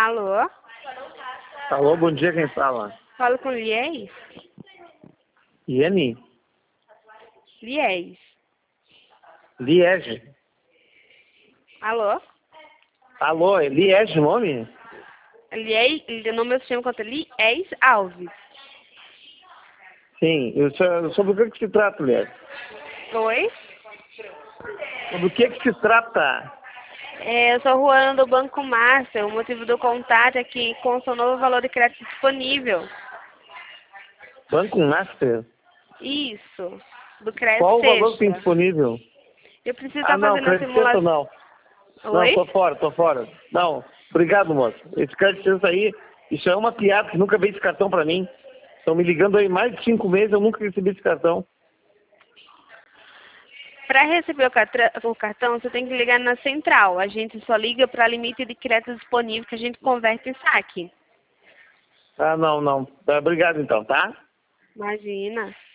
Alô? Alô, bom dia, quem fala? Falo com Lies? Iene? Lies. Liege. Alô? Alô, é Liege o nome? Lies, o nome eu chamo conta Lies Alves. Sim, sobre o que se trata, Liege? Oi? Sobre o que se trata? Eu sou Juana do Banco Master. O motivo do contato é que com o seu novo valor de crédito disponível. Banco Master? Isso. Do crédito Qual o valor que tem extra. disponível? Eu preciso Ah, estar não, fazendo a crédito extra simulação. não. Não, Oi? tô fora. Não, obrigado, moço. Esse crédito extra aí, isso é uma piada que nunca veio esse cartão pra mim. Estão me ligando aí mais de 5 meses, eu nunca recebi esse cartão. Para receber o cartão, você tem que ligar na central. A gente só liga para limite de crédito disponível que a gente converte em saque. Ah, não. Tá, obrigado então, tá? Imagina.